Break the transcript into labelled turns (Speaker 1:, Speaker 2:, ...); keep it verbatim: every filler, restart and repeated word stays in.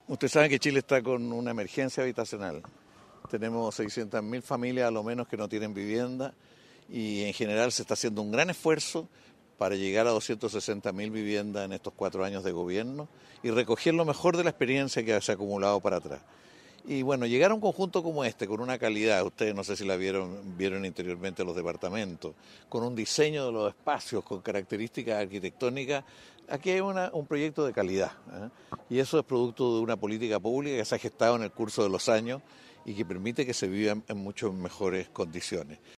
Speaker 1: Usted sabe que Chile está con una emergencia habitacional. Tenemos seiscientas mil familias a lo menos que no tienen vivienda y en general se está haciendo un gran esfuerzo para llegar a doscientas sesenta mil viviendas en estos cuatro años de gobierno y recoger lo mejor de la experiencia que se ha acumulado para atrás. Y bueno, llegar a un conjunto como este, con una calidad, ustedes no sé si la vieron, vieron interiormente los departamentos, con un diseño de los espacios, con características arquitectónicas, aquí hay una, un proyecto de calidad, ¿eh? Y eso es producto de una política pública que se ha gestado en el curso de los años y que permite que se viva en mucho mejores condiciones.